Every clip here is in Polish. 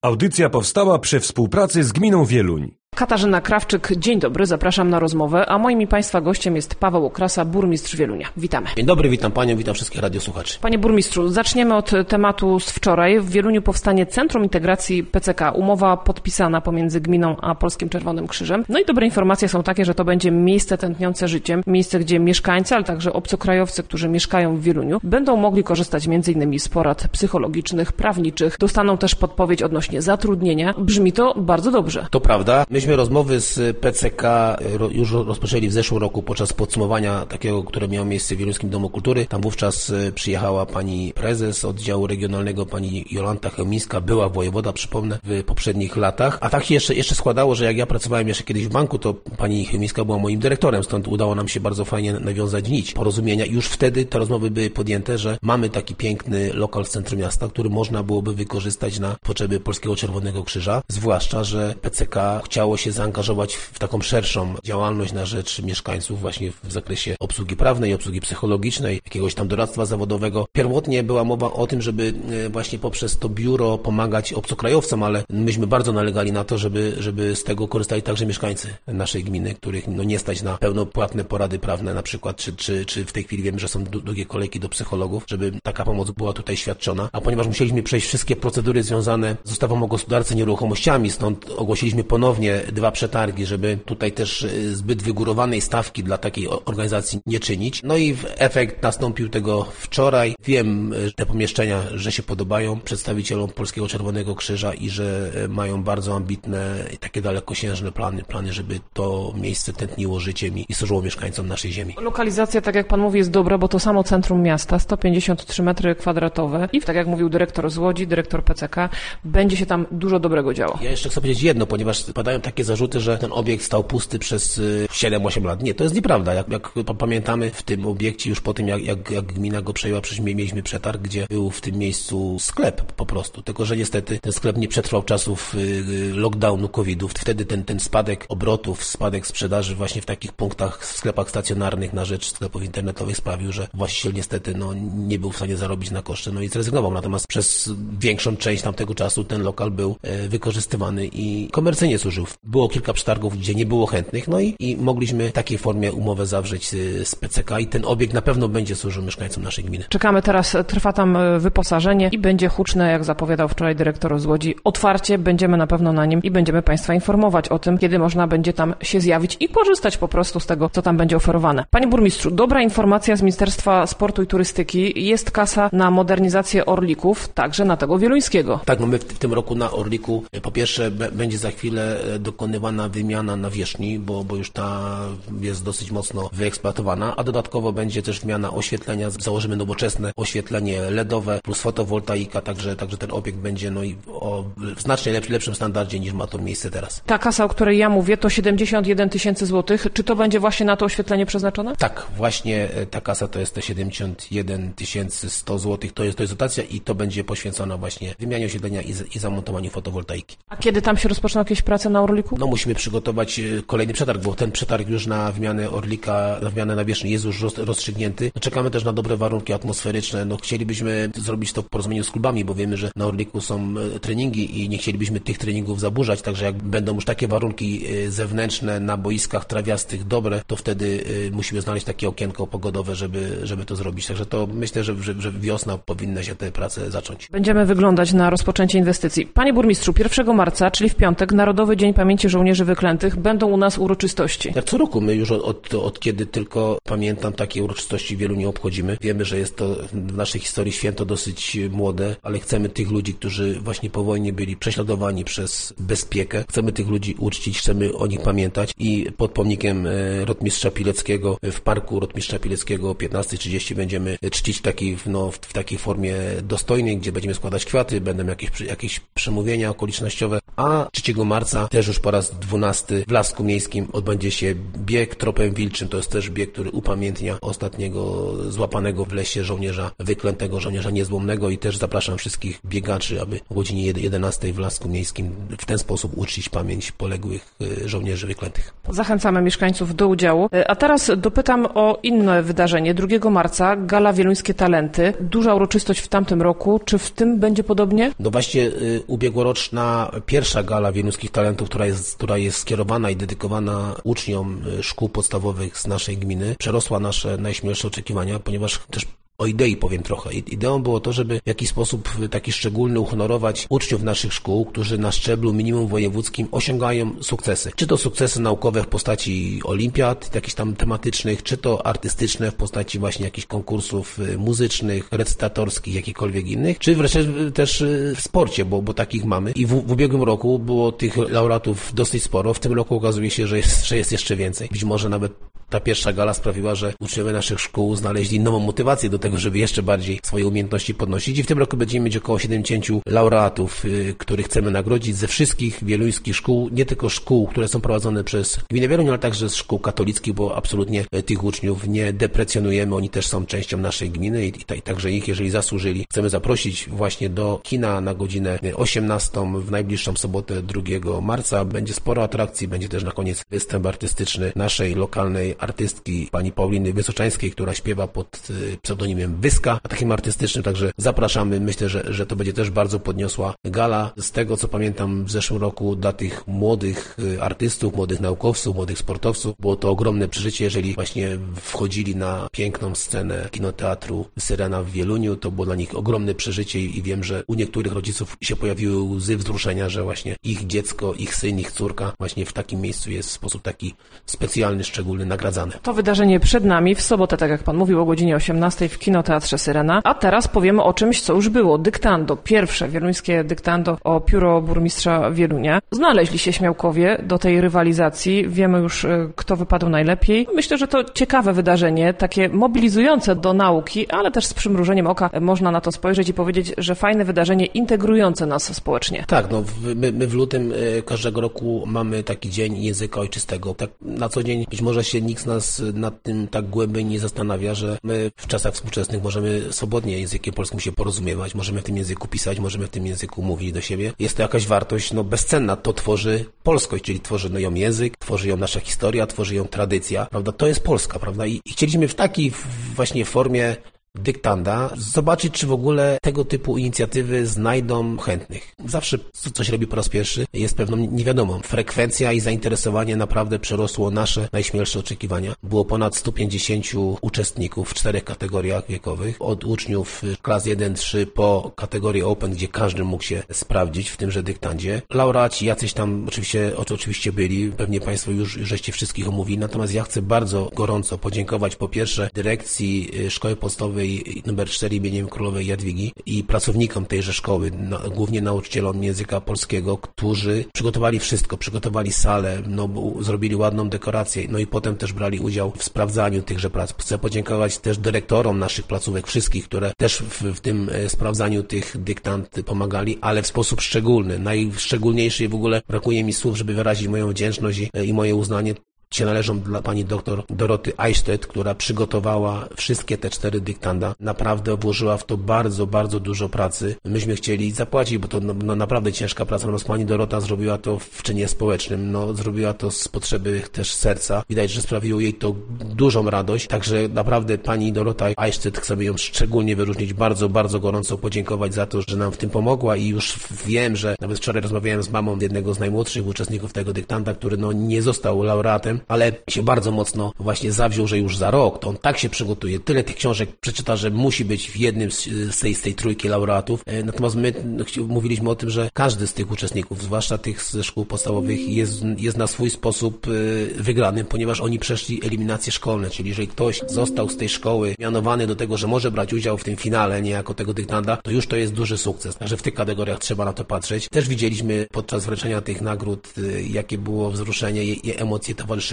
Audycja powstała przy współpracy z Gminą Wieluń. Katarzyna Krawczyk, dzień dobry, zapraszam na rozmowę, a moim i Państwa gościem jest Paweł Okrasa, burmistrz Wielunia. Witamy. Dzień dobry, witam Panią, witam wszystkich radiosłuchaczy. Panie burmistrzu, zaczniemy od tematu z wczoraj. W Wieluniu powstanie Centrum Integracji PCK. Umowa podpisana pomiędzy gminą a Polskim Czerwonym Krzyżem. No i dobre informacje są takie, że to będzie miejsce tętniące życiem, miejsce, gdzie mieszkańcy, ale także obcokrajowcy, którzy mieszkają w Wieluniu, będą mogli korzystać m.in. z porad psychologicznych, prawniczych, dostaną też podpowiedź odnośnie zatrudnienia. Brzmi to bardzo dobrze. To prawda. Myśmy rozmowy z PCK już rozpoczęli w zeszłym roku podczas podsumowania takiego, które miało miejsce w Wieluńskim Domu Kultury. Tam wówczas przyjechała pani prezes oddziału regionalnego, pani Jolanta Chełmińska, była wojewoda, przypomnę, w poprzednich latach. A tak się jeszcze składało, że jak ja pracowałem jeszcze kiedyś w banku, to pani Chełmińska była moim dyrektorem, stąd udało nam się bardzo fajnie nawiązać nić porozumienia. Już wtedy te rozmowy były podjęte, że mamy taki piękny lokal w centrum miasta, który można byłoby wykorzystać na potrzeby Polskiego Czerwonego Krzyża, zwłaszcza, że PCK chciało się zaangażować w taką szerszą działalność na rzecz mieszkańców właśnie w zakresie obsługi prawnej, obsługi psychologicznej, jakiegoś tam doradztwa zawodowego. Pierwotnie była mowa o tym, żeby właśnie poprzez to biuro pomagać obcokrajowcom, ale myśmy bardzo nalegali na to, żeby z tego korzystali także mieszkańcy naszej gminy, których nie stać na pełnopłatne porady prawne na przykład, czy w tej chwili wiemy, że są długie kolejki do psychologów, żeby taka pomoc była tutaj świadczona. A ponieważ musieliśmy przejść wszystkie procedury związane z ustawą o gospodarce nieruchomościami, stąd ogłosiliśmy ponownie 2 przetargi, żeby tutaj też zbyt wygórowanej stawki dla takiej organizacji nie czynić. No i efekt nastąpił tego wczoraj. Wiem, że te pomieszczenia, że się podobają przedstawicielom Polskiego Czerwonego Krzyża i że mają bardzo ambitne i takie dalekosiężne plany, żeby to miejsce tętniło życiem i służyło mieszkańcom naszej ziemi. Lokalizacja, tak jak Pan mówi, jest dobra, bo to samo centrum miasta, 153 metry kwadratowe i tak jak mówił dyrektor z Łodzi, dyrektor PCK, będzie się tam dużo dobrego działo. Ja jeszcze chcę powiedzieć jedno, ponieważ padają takie zarzuty, że ten obiekt stał pusty przez 7-8 lat. Nie, to jest nieprawda. Jak pamiętamy, w tym obiekcie już po tym, jak gmina go przejęła, przecież mieliśmy przetarg, gdzie był w tym miejscu sklep po prostu. Tylko że niestety ten sklep nie przetrwał czasów lockdownu, COVID-u. Wtedy ten spadek obrotów, spadek sprzedaży właśnie w takich punktach, w sklepach stacjonarnych na rzecz sklepów internetowych sprawił, że właściciel niestety nie był w stanie zarobić na koszty, i zrezygnował. Natomiast przez większą część tamtego czasu ten lokal był wykorzystywany i komercyjnie służył. Było kilka przetargów, gdzie nie było chętnych, i mogliśmy w takiej formie umowę zawrzeć z PCK i ten obiekt na pewno będzie służył mieszkańcom naszej gminy. Czekamy teraz, trwa tam wyposażenie i będzie huczne, jak zapowiadał wczoraj dyrektor z Łodzi. Otwarcie będziemy na pewno na nim i będziemy Państwa informować o tym, kiedy można będzie tam się zjawić i korzystać po prostu z tego, co tam będzie oferowane. Panie burmistrzu, dobra informacja z Ministerstwa Sportu i Turystyki. Jest kasa na modernizację Orlików, także na tego wieluńskiego. Tak, my w tym roku na Orliku po pierwsze będzie za chwilę dokonywana wymiana nawierzchni, bo już ta jest dosyć mocno wyeksploatowana, a dodatkowo będzie też wymiana oświetlenia. Założymy nowoczesne oświetlenie LEDowe plus fotowoltaika, także ten obiekt będzie w znacznie lepszym standardzie niż ma to miejsce teraz. Ta kasa, o której ja mówię, to 71 000 złotych. Czy to będzie właśnie na to oświetlenie przeznaczone? Tak, właśnie ta kasa to jest te 71 100 złotych, to jest dotacja i to będzie poświęcona właśnie wymianie oświetlenia i zamontowaniu fotowoltaiki. A kiedy tam się rozpoczną jakieś prace na Orliku? Musimy przygotować kolejny przetarg, bo ten przetarg już na wymianę Orlika, na wymianę nawierzchni jest już rozstrzygnięty. Czekamy też na dobre warunki atmosferyczne. Chcielibyśmy zrobić to w porozumieniu z klubami, bo wiemy, że na Orliku są treningi i nie chcielibyśmy tych treningów zaburzać, także jak będą już takie warunki zewnętrzne na boiskach trawiastych dobre, to wtedy musimy znaleźć takie okienko pogodowe, żeby to zrobić. Także to myślę, że wiosna powinna się te prace zacząć. Będziemy wyglądać na rozpoczęcie inwestycji. Panie burmistrzu, 1 marca, czyli w piątek, Narodowy Dzień Pamięci Żołnierzy Wyklętych, będą u nas uroczystości. Jak co roku, my już od kiedy tylko pamiętam, takie uroczystości wielu nie obchodzimy. Wiemy, że jest to w naszej historii święto dosyć młode, ale chcemy tych ludzi, którzy właśnie po wojnie byli prześladowani przez bezpiekę. Chcemy tych ludzi uczcić, chcemy o nich pamiętać i pod pomnikiem rotmistrza Pileckiego w parku rotmistrza Pileckiego o 15:30 będziemy czcić w takiej formie dostojnej, gdzie będziemy składać kwiaty, będą jakieś przemówienia okolicznościowe, a 3 marca też już po raz 12 w Lasku Miejskim odbędzie się bieg tropem wilczym. To jest też bieg, który upamiętnia ostatniego złapanego w lesie żołnierza wyklętego, żołnierza niezłomnego i też zapraszam wszystkich biegaczy, aby o godzinie 11 w Lasku Miejskim w ten sposób uczcić pamięć poległych żołnierzy wyklętych. Zachęcamy mieszkańców do udziału. A teraz dopytam o inne wydarzenie. 2 marca Gala Wieluńskie Talenty. Duża uroczystość w tamtym roku. Czy w tym będzie podobnie? No właśnie ubiegłoroczna pierwsza Gala Wieluńskich Talentów, która jest skierowana i dedykowana uczniom szkół podstawowych z naszej gminy, przerosła nasze najśmielsze oczekiwania, ponieważ też o idei powiem trochę. Ideą było to, żeby w jakiś sposób taki szczególny uhonorować uczniów naszych szkół, którzy na szczeblu minimum wojewódzkim osiągają sukcesy. Czy to sukcesy naukowe w postaci olimpiad, jakichś tam tematycznych, czy to artystyczne w postaci właśnie jakichś konkursów muzycznych, recytatorskich, jakichkolwiek innych, czy wreszcie też w sporcie, bo takich mamy. I w ubiegłym roku było tych laureatów dosyć sporo. W tym roku okazuje się, że jest jeszcze więcej. Być może nawet ta pierwsza gala sprawiła, że uczniowie naszych szkół znaleźli nową motywację do tego, żeby jeszcze bardziej swoje umiejętności podnosić i w tym roku będziemy mieć około 70 laureatów, których chcemy nagrodzić ze wszystkich wieluńskich szkół, nie tylko szkół, które są prowadzone przez gminę Wieluń, ale także z szkół katolickich, bo absolutnie tych uczniów nie deprecjonujemy, oni też są częścią naszej gminy i także ich, jeżeli zasłużyli, chcemy zaprosić właśnie do kina na godzinę 18 w najbliższą sobotę 2 marca. Będzie sporo atrakcji, będzie też na koniec występ artystyczny naszej lokalnej artystki, pani Pauliny Wysoczańskiej, która śpiewa pod pseudonimem Wyska, a takim artystycznym, także zapraszamy. Myślę, że to będzie też bardzo podniosła gala. Z tego, co pamiętam w zeszłym roku dla tych młodych artystów, młodych naukowców, młodych sportowców, było to ogromne przeżycie, jeżeli właśnie wchodzili na piękną scenę kinoteatru Syrena w Wieluniu, to było dla nich ogromne przeżycie i wiem, że u niektórych rodziców się pojawiły łzy wzruszenia, że właśnie ich dziecko, ich syn, ich córka właśnie w takim miejscu jest w sposób taki specjalny, szczególny, nagradzany. To wydarzenie przed nami w sobotę, tak jak pan mówił, o godzinie 18 w Kinoteatrze Syrena. A teraz powiemy o czymś, co już było. Dyktando. Pierwsze wieluńskie dyktando o pióro burmistrza Wielunia. Znaleźli się śmiałkowie do tej rywalizacji. Wiemy już, kto wypadł najlepiej. Myślę, że to ciekawe wydarzenie, takie mobilizujące do nauki, ale też z przymrużeniem oka można na to spojrzeć i powiedzieć, że fajne wydarzenie integrujące nas społecznie. Tak, no my w lutym każdego roku mamy taki dzień języka ojczystego. Tak na co dzień być może się nikt z nas nad tym tak głębiej nie zastanawia, że my w czasach współczesnych możemy swobodnie językiem polskim się porozumiewać, możemy w tym języku pisać, możemy w tym języku mówić do siebie. Jest to jakaś wartość bezcenna. To tworzy polskość, czyli tworzy ją język, tworzy ją nasza historia, tworzy ją tradycja, prawda? To jest Polska, prawda? I chcieliśmy w takiej właśnie formie dyktanda zobaczyć, czy w ogóle tego typu inicjatywy znajdą chętnych. Zawsze coś robi po raz pierwszy jest pewną niewiadomą. Frekwencja i zainteresowanie naprawdę przerosło nasze najśmielsze oczekiwania. Było ponad 150 uczestników w 4 kategoriach wiekowych. Od uczniów klas 1-3 po kategorię Open, gdzie każdy mógł się sprawdzić w tymże dyktandzie. Laureaci jacyś tam oczywiście byli. Pewnie Państwo już żeście wszystkich omówili. Natomiast ja chcę bardzo gorąco podziękować po pierwsze dyrekcji Szkoły Podstawowej nr 4 imieniem Królowej Jadwigi i pracownikom tejże szkoły, głównie nauczycielom języka polskiego, którzy przygotowali wszystko, przygotowali salę, zrobili ładną dekorację, i potem też brali udział w sprawdzaniu tychże prac. Chcę podziękować też dyrektorom naszych placówek, wszystkich, które też w tym sprawdzaniu tych dyktand pomagali, ale w sposób szczególny, najszczególniejszy i w ogóle brakuje mi słów, żeby wyrazić moją wdzięczność i moje uznanie się należą dla pani doktor Doroty Eichstedt, która przygotowała wszystkie te 4 dyktanda. Naprawdę włożyła w to bardzo, bardzo dużo pracy. Myśmy chcieli zapłacić, bo to naprawdę ciężka praca. Natomiast pani Dorota zrobiła to w czynie społecznym. Zrobiła to z potrzeby też serca. Widać, że sprawiło jej to dużą radość. Także naprawdę pani Dorota Eichstedt chcemy ją szczególnie wyróżnić. Bardzo, bardzo gorąco podziękować za to, że nam w tym pomogła i już wiem, że nawet wczoraj rozmawiałem z mamą jednego z najmłodszych uczestników tego dyktanda, który nie został laureatem, ale się bardzo mocno właśnie zawziął, że już za rok to on tak się przygotuje, tyle tych książek przeczyta, że musi być w jednym z tej trójki laureatów. Natomiast my mówiliśmy o tym, że każdy z tych uczestników, zwłaszcza tych ze szkół podstawowych, jest na swój sposób wygrany, ponieważ oni przeszli eliminacje szkolne, czyli jeżeli ktoś został z tej szkoły mianowany do tego, że może brać udział w tym finale niejako tego dyktanda, to już to jest duży sukces. Także w tych kategoriach trzeba na to patrzeć. Też widzieliśmy podczas wręczenia tych nagród, jakie było wzruszenie i emocje towarzyszyły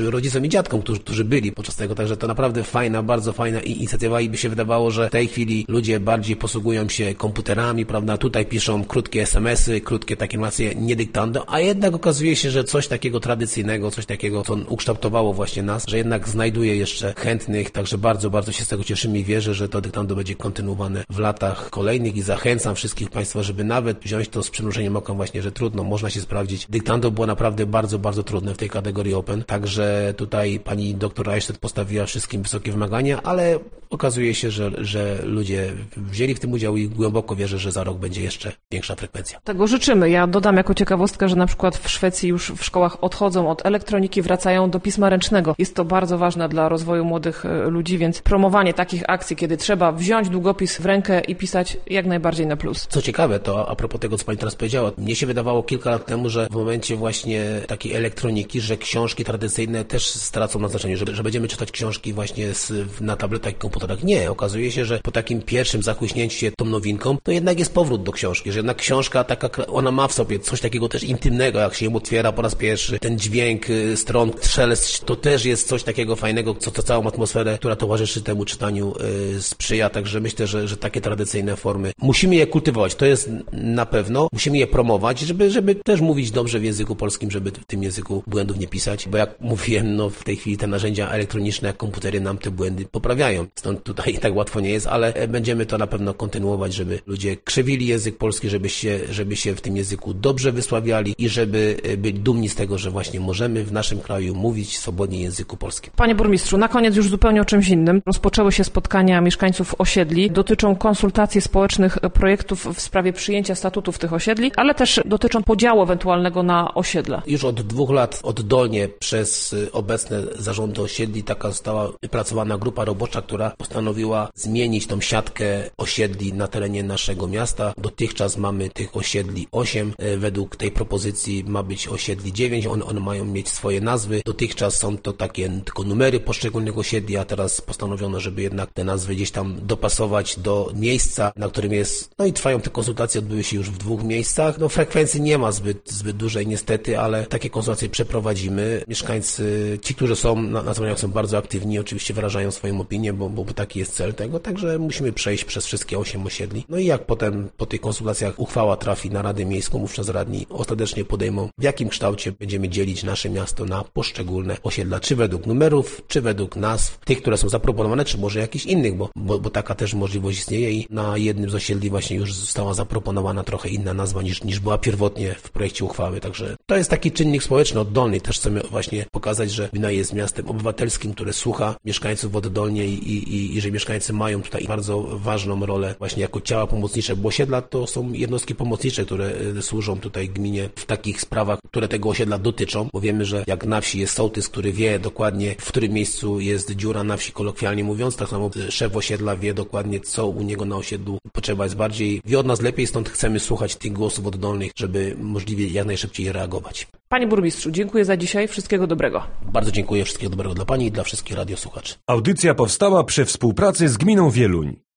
życzyły rodzicom i dziadkom, którzy byli podczas tego. Także to naprawdę fajna, bardzo fajna inicjatywa i by się wydawało, że w tej chwili ludzie bardziej posługują się komputerami, prawda? Tutaj piszą krótkie SMS-y, krótkie takie informacje, nie dyktando, a jednak okazuje się, że coś takiego tradycyjnego, coś takiego, co ukształtowało właśnie nas, że jednak znajduje jeszcze chętnych, także bardzo, bardzo się z tego cieszymy i wierzę, że to dyktando będzie kontynuowane w latach kolejnych i zachęcam wszystkich Państwa, żeby nawet wziąć to z przymrużeniem oka właśnie, że trudno, można się sprawdzić. Dyktando było naprawdę bardzo, bardzo trudne w tej kategorii Open, także tutaj pani dr Reichstedt postawiła wszystkim wysokie wymagania, ale okazuje się, że ludzie wzięli w tym udział i głęboko wierzę, że za rok będzie jeszcze większa frekwencja. Tego życzymy. Ja dodam jako ciekawostkę, że na przykład w Szwecji już w szkołach odchodzą od elektroniki, wracają do pisma ręcznego. Jest to bardzo ważne dla rozwoju młodych ludzi, więc promowanie takich akcji, kiedy trzeba wziąć długopis w rękę i pisać, jak najbardziej na plus. Co ciekawe, to a propos tego, co pani teraz powiedziała, mnie się wydawało kilka lat temu, że w momencie właśnie takiej elektroniki, że książki tradycyjne też stracą na znaczeniu, że będziemy czytać książki właśnie na tabletach i komputerach. Nie, okazuje się, że po takim pierwszym zachłyśnięciu się tą nowinką, to jednak jest powrót do książki, że jednak książka taka, ona ma w sobie coś takiego też intymnego, jak się ją otwiera po raz pierwszy, ten dźwięk stron, szelest, to też jest coś takiego fajnego, co całą atmosferę, która towarzyszy temu czytaniu sprzyja, także myślę, że takie tradycyjne formy, musimy je kultywować, to jest na pewno, musimy je promować, żeby też mówić dobrze w języku polskim, żeby w tym języku błędów nie pisać, bo jak mówiłem, no w tej chwili te narzędzia elektroniczne, jak komputery nam te błędy poprawiają, stąd tutaj tak łatwo nie jest, ale będziemy to na pewno kontynuować, żeby ludzie krzywili język polski, żeby się w tym języku dobrze wysławiali i żeby byli dumni z tego, że właśnie możemy w naszym kraju mówić swobodnie języku polskim. Panie burmistrzu, na koniec już zupełnie o czymś innym. Rozpoczęły się spotkania mieszkańców osiedli. Dotyczą konsultacji społecznych projektów w sprawie przyjęcia statutów tych osiedli, ale też dotyczą podziału ewentualnego na osiedla. Już od 2 lat oddolnie przez obecne zarządy osiedli taka została wypracowana grupa robocza, która postanowiła zmienić tą siatkę osiedli na terenie naszego miasta. Dotychczas mamy tych osiedli 8. Według tej propozycji ma być osiedli 9. One mają mieć swoje nazwy. Dotychczas są to takie tylko numery poszczególnych osiedli, a teraz postanowiono, żeby jednak te nazwy gdzieś tam dopasować do miejsca, na którym jest. No i trwają te konsultacje, odbyły się już w 2 miejscach. No frekwencji nie ma zbyt dużej niestety, ale takie konsultacje przeprowadzimy. Mieszkańcy, ci, którzy są na zebraniach, są bardzo aktywni, oczywiście wyrażają swoją opinię, bo taki jest cel tego, także musimy przejść przez wszystkie 8 osiedli. No i jak potem po tych konsultacjach uchwała trafi na Radę Miejską, wówczas radni ostatecznie podejmą, w jakim kształcie będziemy dzielić nasze miasto na poszczególne osiedla, czy według numerów, czy według nazw, tych, które są zaproponowane, czy może jakichś innych, bo taka też możliwość istnieje i na jednym z osiedli właśnie już została zaproponowana trochę inna nazwa niż była pierwotnie w projekcie uchwały, także to jest taki czynnik społeczny, oddolny. Też chcemy właśnie pokazać, że gmina jest miastem obywatelskim, które słucha mieszkańców oddolnie i że mieszkańcy mają tutaj bardzo ważną rolę właśnie jako ciała pomocnicze, bo osiedla to są jednostki pomocnicze, które służą tutaj gminie w takich sprawach, które tego osiedla dotyczą, bo wiemy, że jak na wsi jest sołtys, który wie dokładnie, w którym miejscu jest dziura na wsi, kolokwialnie mówiąc, tak samo szef osiedla wie dokładnie, co u niego na osiedlu potrzeba jest bardziej, wie od nas lepiej, stąd chcemy słuchać tych głosów oddolnych, żeby możliwie jak najszybciej reagować. Panie burmistrzu, dziękuję za dzisiaj. Wszystkiego dobrego. Bardzo dziękuję. Wszystkiego dobrego dla Pani i dla wszystkich radiosłuchaczy. Audycja powstała przy współpracy z gminą Wieluń.